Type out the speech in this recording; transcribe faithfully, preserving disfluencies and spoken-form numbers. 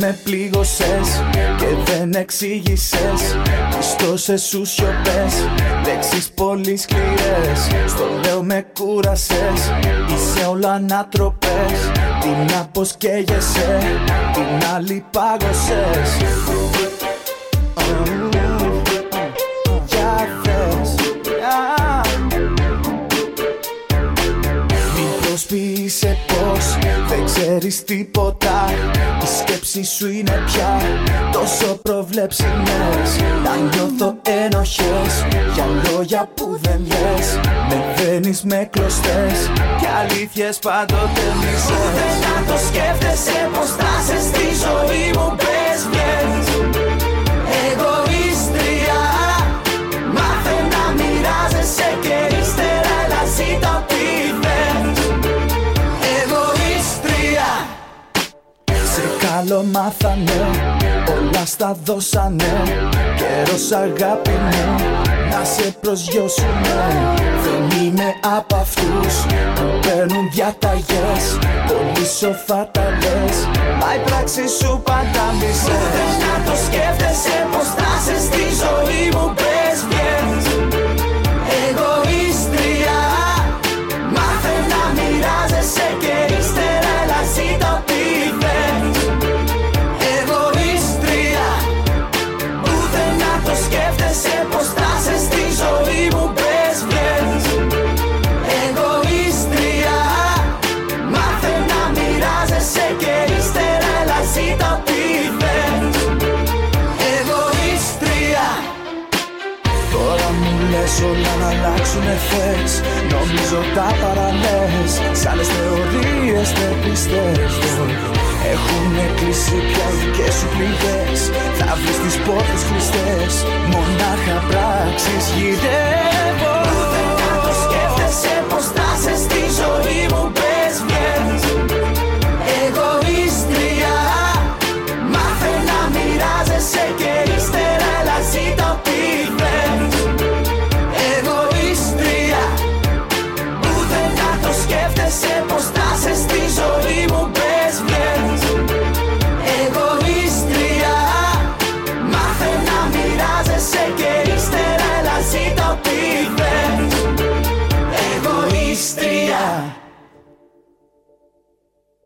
με πλήγωσες και δεν εξήγησες τις τόσες σου σιωπές. Λέξεις πολύ σκληρές, στο λέω με κούρασες. Είσαι όλα ανατροπές, τι να πως καίγεσαι, την άλλη πάγωσες. Για θες, μην προσποιείσαι πως δεν ξέρεις τίποτα. Οι σκέψεις σου είναι πια τόσο προβλέψιμες. Να νιώθω ένοχες για λόγια που δεν λες. Με δένεις με κλωστές και αλήθειες πάντοτε μισές. Ούτε να το σκέφτεσαι πως θα σε στη ζωή μου πες βγες. Εγωίστρια, μάθε να μοιράζεσαι και ύστερα έλα ζήτα ό,τι θες. Εγωίστρια, σε καλό μάθανε, όλα στα δώσανε. Καιρός αγάπη μου να σε προσγειώσουνε. Δεν είμαι απ' αυτούς που παίρνουν διαταγές. Πολύ σοφά τα λες, μα η πράξη σου πάντα μισές. Ούτε να το σκέφτεσαι πως θα σε στη ζωή μου πες βγες. Εγωίστρια, μάθε να μοιράζεσαι και ύστερα έλα ζήτα ό,τι θες. Εγωίστρια, ούτε να το σκέφτεσαι πως θα σε στη ζωή μου πες βγες. Εγωίστρια, μάθε να μοιράζεσαι και ύστερα έλα ζήτα ό,τι θες. Εγωίστρια. Τώρα μου λες όλα να αλλάξουνε θες. Νομίζω τα παραλες, σ' άλλες θεωρίες δεν πιστεύω. Έχουνε κλείσει πια οι δικές σου πληγές. Θα βρεις τις πόρτες κλειστές, μονάχα πράξεις γυρεύω. Ούτε να το σκέφτεσαι